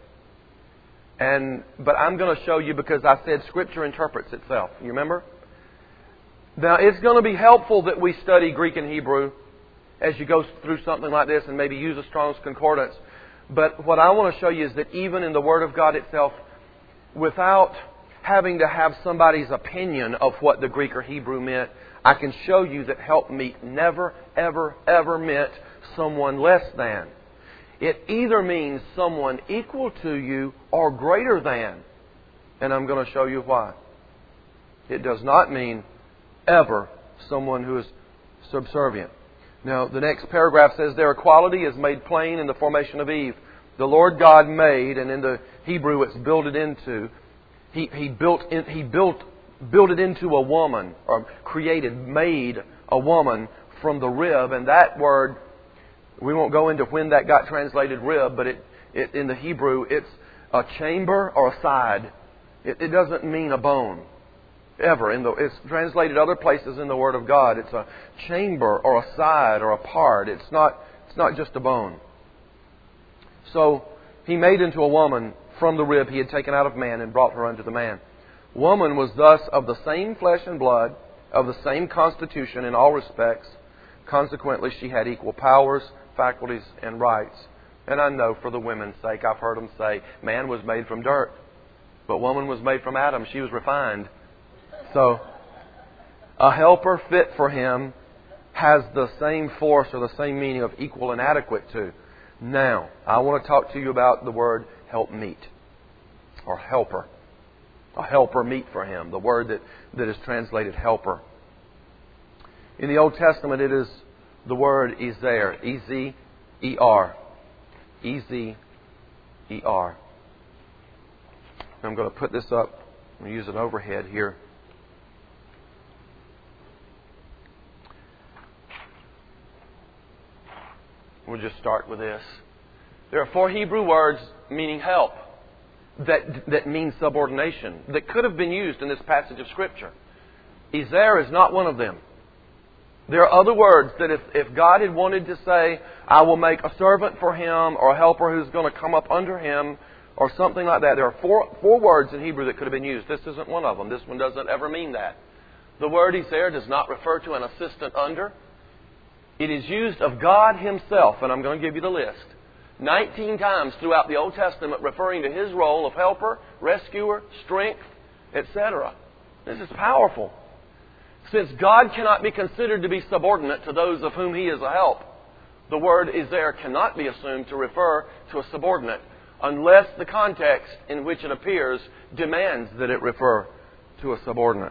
[SPEAKER 1] And but I'm going to show you because I said Scripture interprets itself. You remember? Now, it's going to be helpful that we study Greek and Hebrew as you go through something like this and maybe use a Strong's Concordance. But what I want to show you is that even in the Word of God itself, without having to have somebody's opinion of what the Greek or Hebrew meant, I can show you that helpmeet never, ever, ever meant someone less than. It either means someone equal to you or greater than. And I'm going to show you why. It does not mean ever someone who is subservient. Now, the next paragraph says, their equality is made plain in the formation of Eve. The Lord God made, and in the Hebrew it's builded into, He, he built in, He built built it into a woman, or created, made a woman from the rib. And that word, we won't go into when that got translated rib, but it, it in the Hebrew, it's a chamber or a side. It, it doesn't mean a bone. Ever. In the, it's translated other places in the Word of God. It's a chamber or a side or a part. It's not, it's not just a bone. So, He made into a woman from the rib He had taken out of man and brought her unto the man. Woman was thus of the same flesh and blood, of the same constitution in all respects. Consequently, she had equal powers, faculties, and rights. And I know for the women's sake, I've heard them say, man was made from dirt, but woman was made from Adam. She was refined. So, a helper fit for him has the same force or the same meaning of equal and adequate to. Now, I want to talk to you about the word helpmeet, or helper. A helper meet for him, the word that, that is translated helper. In the Old Testament, it is the word Ezer, E Z E R. E Z E R. I'm going to put this up. I'm going to use an overhead here. We'll just start with this. There are four Hebrew words meaning help that that mean subordination that could have been used in this passage of Scripture. Ezer is not one of them. There are other words that if, if God had wanted to say, I will make a servant for him or a helper who's going to come up under him or something like that. There are four, four words in Hebrew that could have been used. This isn't one of them. This one doesn't ever mean that. The word Ezer does not refer to an assistant under. It is used of God Himself, and I'm going to give you the list. nineteen times throughout the Old Testament referring to His role of helper, rescuer, strength, et cetera. This is powerful. Since God cannot be considered to be subordinate to those of whom He is a help, the word is there cannot be assumed to refer to a subordinate unless the context in which it appears demands that it refer to a subordinate.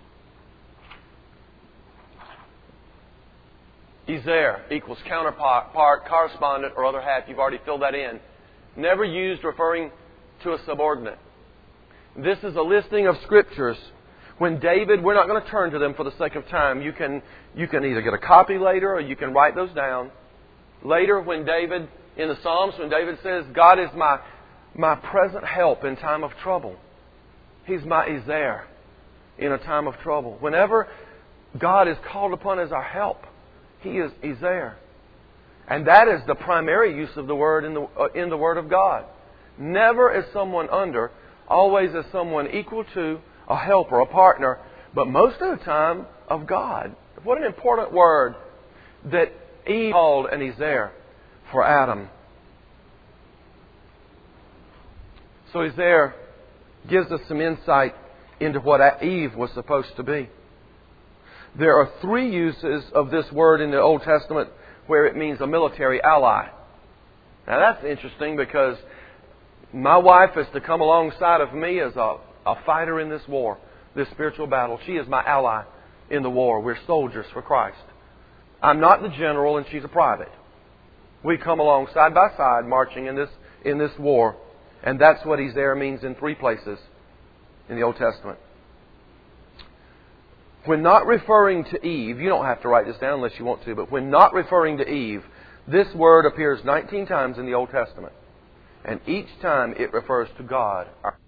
[SPEAKER 1] He's there equals counterpart, part, correspondent, or other half. You've already filled that in. Never used referring to a subordinate. This is a listing of scriptures. When David, we're not going to turn to them for the sake of time. You can, you can either get a copy later or you can write those down. Later, when David, in the Psalms, when David says, God is my, my present help in time of trouble. He's, my, he's there in a time of trouble. Whenever God is called upon as our help, He is, He's there. And that is the primary use of the word in the, uh, in the Word of God. Never as someone under, always as someone equal to, a helper, a partner, but most of the time of God. What an important word that Eve called, and He's there for Adam. So He's there, gives us some insight into what Eve was supposed to be. There are three uses of this word in the Old Testament where it means a military ally. Now that's interesting because my wife is to come alongside of me as a, a fighter in this war, this spiritual battle. She is my ally in the war. We're soldiers for Christ. I'm not the general and she's a private. We come along side by side marching in this, in this war. And that's what He's there means in three places in the Old Testament. When not referring to Eve, you don't have to write this down unless you want to, but when not referring to Eve, this word appears nineteen times in the Old Testament. And each time it refers to God.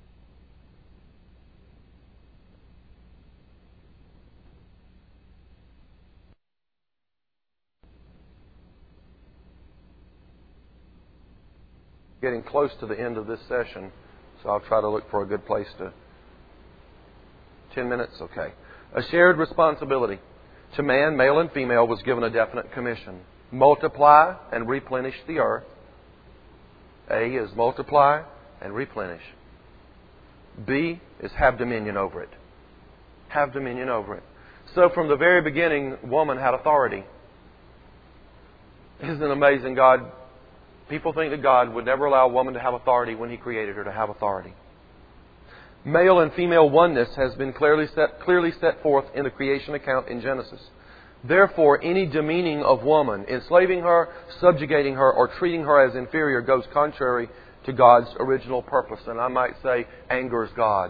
[SPEAKER 1] Getting close to the end of this session, so I'll try to look for a good place to... Ten minutes? Okay. A shared responsibility. To man, male and female, was given a definite commission. Multiply and replenish the earth. A is multiply and replenish. B is have dominion over it. Have dominion over it. So from the very beginning, woman had authority. Isn't it amazing? God, people think that God would never allow a woman to have authority when He created her to have authority. Male and female oneness has been clearly set, clearly set forth in the creation account in Genesis. Therefore, any demeaning of woman, enslaving her, subjugating her, or treating her as inferior goes contrary to God's original purpose. And I might say, angers God.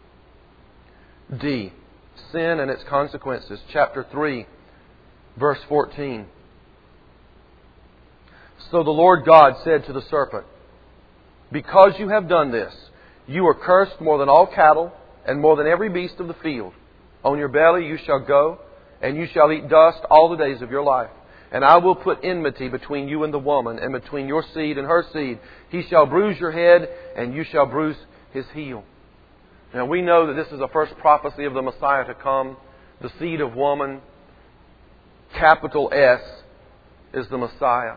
[SPEAKER 1] D. Sin and its consequences. Chapter three, verse fourteen. So the Lord God said to the serpent, because you have done this, you are cursed more than all cattle and more than every beast of the field. On your belly you shall go, and you shall eat dust all the days of your life. And I will put enmity between you and the woman, and between your seed and her seed. He shall bruise your head, and you shall bruise his heel. Now we know that this is a first prophecy of the Messiah to come. The seed of woman, capital S, is the Messiah.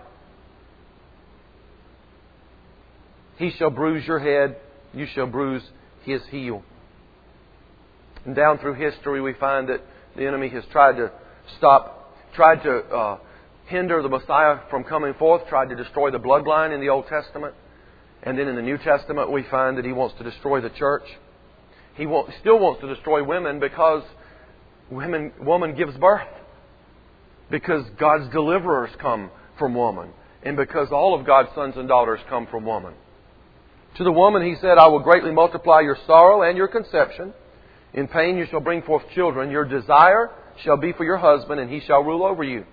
[SPEAKER 1] He shall bruise your head, you shall bruise his heel. And down through history we find that the enemy has tried to stop, tried to uh, hinder the Messiah from coming forth, tried to destroy the bloodline in the Old Testament. And then in the New Testament we find that he wants to destroy the church. He won't, still wants to destroy women because women, woman gives birth. Because God's deliverers come from woman. And because all of God's sons and daughters come from woman. To the woman He said, I will greatly multiply your sorrow and your conception. In pain you shall bring forth children. Your desire shall be for your husband, and he shall rule over you.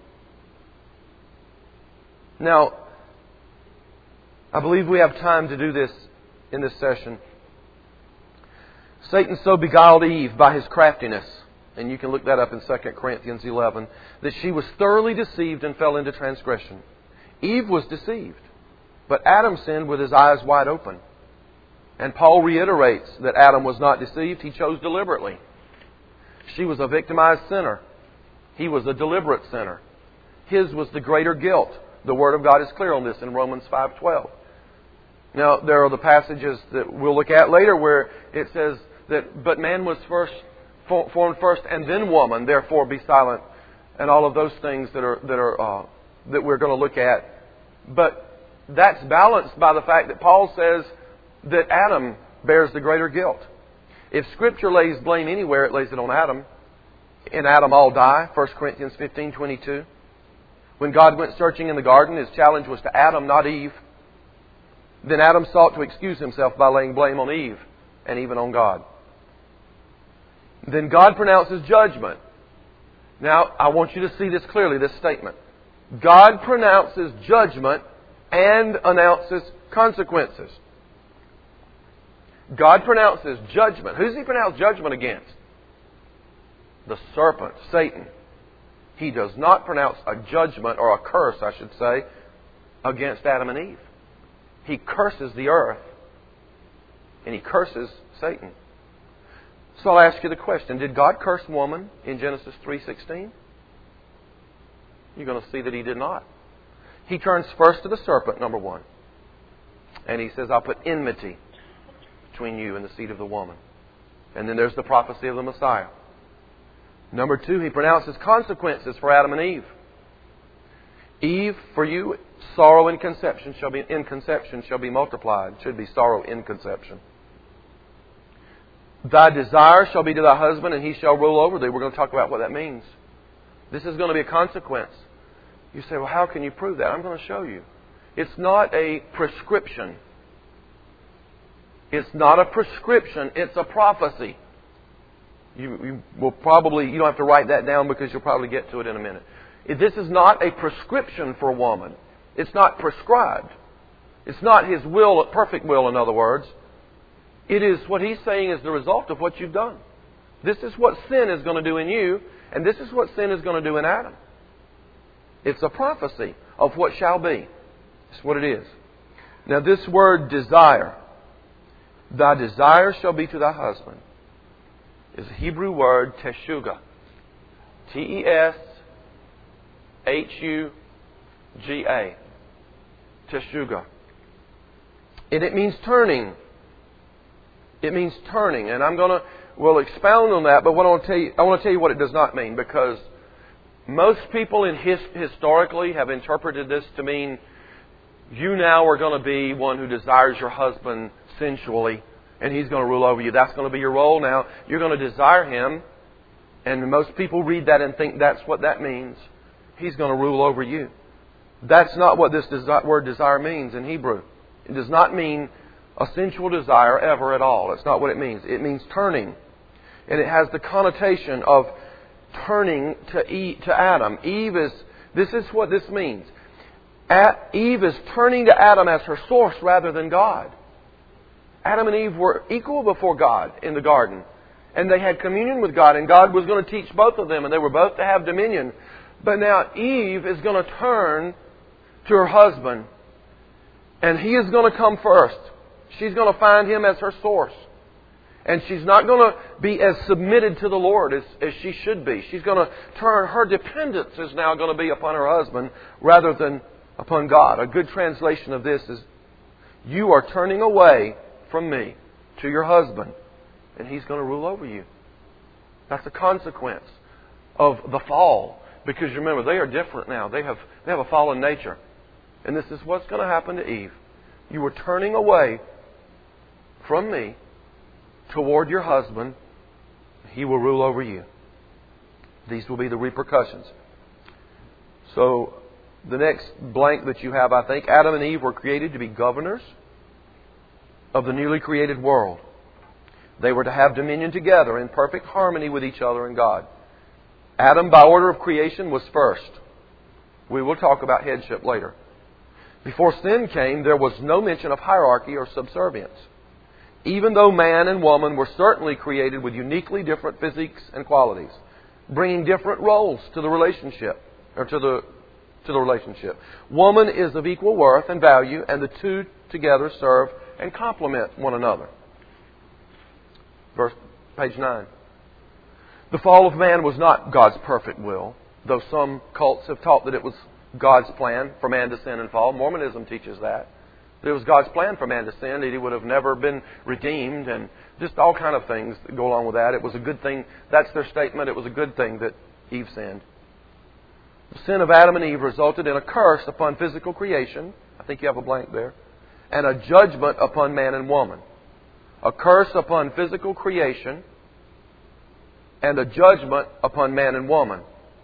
[SPEAKER 1] Now, I believe we have time to do this in this session. Satan so beguiled Eve by his craftiness, and you can look that up in Second Corinthians eleven, that she was thoroughly deceived and fell into transgression. Eve was deceived, but Adam sinned with his eyes wide open. And Paul reiterates that Adam was not deceived. He chose deliberately. She was a victimized sinner. He was a deliberate sinner. His was the greater guilt. The Word of God is clear on this in Romans five twelve. Now, there are the passages that we'll look at later where it says that but man was first formed first and then woman, therefore be silent, and all of those things that are that are uh, that we're going to look at. But that's balanced by the fact that Paul says that Adam bears the greater guilt. If Scripture lays blame anywhere, it lays it on Adam. In Adam all die, First Corinthians fifteen twenty-two. When God went searching in the garden, His challenge was to Adam, not Eve. Then Adam sought to excuse himself by laying blame on Eve and even on God. Then God pronounces judgment. Now, I want you to see this clearly, this statement. God pronounces judgment and announces consequences. God pronounces judgment. Who does He pronounce judgment against? The serpent, Satan. He does not pronounce a judgment, or a curse, I should say, against Adam and Eve. He curses the earth, and He curses Satan. So I'll ask you the question, did God curse woman in Genesis three sixteen? You're going to see that He did not. He turns first to the serpent, number one. And He says, I'll put enmity between you and the seed of the woman. And then there's the prophecy of the Messiah. Number two, He pronounces consequences for Adam and Eve. Eve, for you, sorrow in conception shall be in conception shall be multiplied. It should be sorrow in conception. Thy desire shall be to thy husband, and he shall rule over thee. We're going to talk about what that means. This is going to be a consequence. You say, well, how can you prove that? I'm going to show you. It's not a prescription. It's not a prescription. It's a prophecy. You, you will probably, you don't have to write that down because you'll probably get to it in a minute. This is not a prescription for a woman. It's not prescribed. It's not His will, perfect will, in other words. It is what He's saying is the result of what you've done. This is what sin is going to do in you, and this is what sin is going to do in Adam. It's a prophecy of what shall be. It's what it is. Now this word desire, thy desire shall be to thy husband, is a Hebrew word teshuga. T E S H U G A. Teshuga. And it means turning. It means turning. And I'm going to, we'll expound on that, but what I want to tell you, I want to tell you what it does not mean, because most people in his, historically have interpreted this to mean you now are going to be one who desires your husband sensually, and he's going to rule over you. That's going to be your role now. You're going to desire him. And most people read that and think that's what that means. He's going to rule over you. That's not what this desi- word desire means in Hebrew. It does not mean a sensual desire ever at all. That's not what it means. It means turning. And it has the connotation of turning to Eve, to Adam. Eve is, this is what this means. At, Eve is turning to Adam as her source rather than God. Adam and Eve were equal before God in the garden. And they had communion with God, and God was going to teach both of them, and they were both to have dominion. But now Eve is going to turn to her husband, and he is going to come first. She's going to find him as her source. And she's not going to be as submitted to the Lord as, as she should be. She's going to turn, her dependence is now going to be upon her husband rather than upon God. A good translation of this is, you are turning away from me to your husband, and he's going to rule over you. That's a consequence of the fall. Because remember, they are different now. They have, they have a fallen nature. And this is what's going to happen to Eve. You were turning away from me toward your husband. He will rule over you. These will be the repercussions. So, the next blank that you have, I think, Adam and Eve were created to be governors of the newly created world. They were to have dominion together in perfect harmony with each other and God. Adam, by order of creation, was first. We will talk about headship later. Before sin came, there was no mention of hierarchy or subservience. Even though man and woman were certainly created with uniquely different physiques and qualities, bringing different roles to the relationship, or to the to the relationship. Woman is of equal worth and value, and the two together serve and complement one another. Verse, page nine. The fall of man was not God's perfect will, though some cults have taught that it was God's plan for man to sin and fall. Mormonism teaches that. It was God's plan for man to sin, that he would have never been redeemed, and just all kind of things that go along with that. It was a good thing. That's their statement. It was a good thing that Eve sinned. The sin of Adam and Eve resulted in a curse upon physical creation. I think you have a blank there. And a judgment upon man and woman. A curse upon physical creation and a judgment upon man and woman.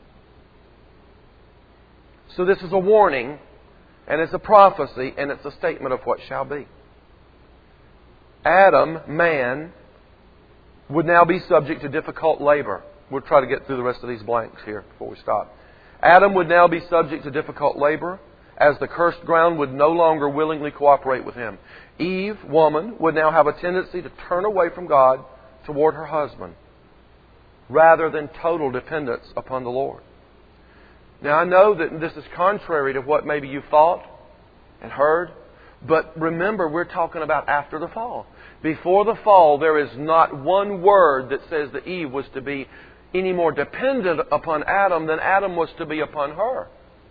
[SPEAKER 1] So this is a warning, and it's a prophecy, and it's a statement of what shall be. Adam, man, would now be subject to difficult labor. We'll try to get through the rest of these blanks here before we stop. Adam would now be subject to difficult labor, as the cursed ground would no longer willingly cooperate with him. Eve, woman, would now have a tendency to turn away from God toward her husband, rather than total dependence upon the Lord. Now, I know that this is contrary to what maybe you thought and heard, but remember, we're talking about after the fall. Before the fall, there is not one word that says that Eve was to be any more dependent upon Adam than Adam was to be upon her.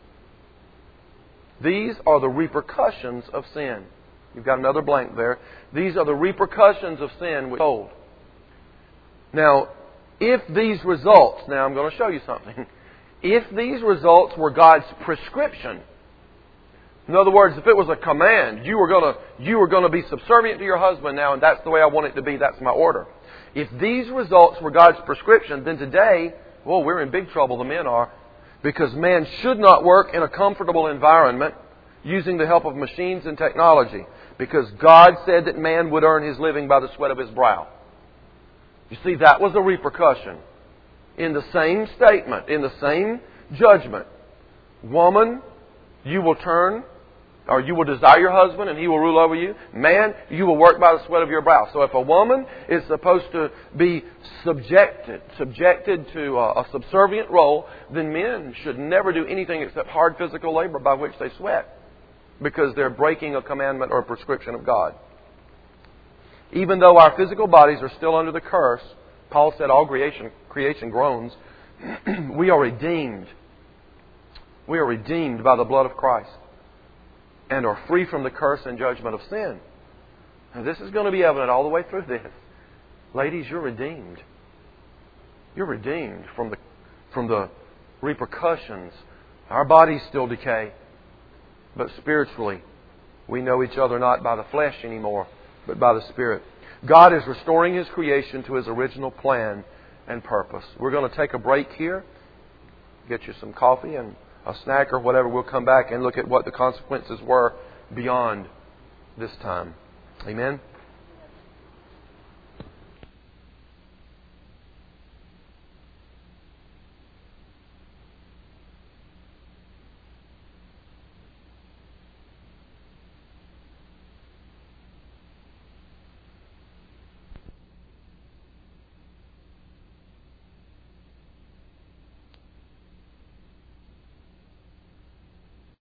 [SPEAKER 1] These are the repercussions of sin. You've got another blank there. These are the repercussions of sin we're told. Now, if these results, now I'm going to show you something. If these results were God's prescription, in other words, if it was a command, you were going to you were going to be subservient to your husband now, and that's the way I want it to be, that's my order. If these results were God's prescription, then today, well, we're in big trouble, the men are, because man should not work in a comfortable environment using the help of machines and technology, because God said that man would earn his living by the sweat of his brow. You see, that was a repercussion. In the same statement, in the same judgment, woman, you will turn, or you will desire your husband and he will rule over you. Man, you will work by the sweat of your brow. So if a woman is supposed to be subjected, subjected to a, a subservient role, then men should never do anything except hard physical labor by which they sweat, because they're breaking a commandment or a prescription of God. Even though our physical bodies are still under the curse, Paul said all creation, creation groans, we are redeemed. We are redeemed by the blood of Christ and are free from the curse and judgment of sin. And this is going to be evident all the way through this. Ladies, you're redeemed. You're redeemed from the, from the repercussions. Our bodies still decay, but spiritually, we know each other not by the flesh anymore, but by the Spirit. God is restoring His creation to His original plan and purpose. We're going to take a break here, get you some coffee and a snack or whatever. We'll come back and look at what the consequences were beyond this time. Amen.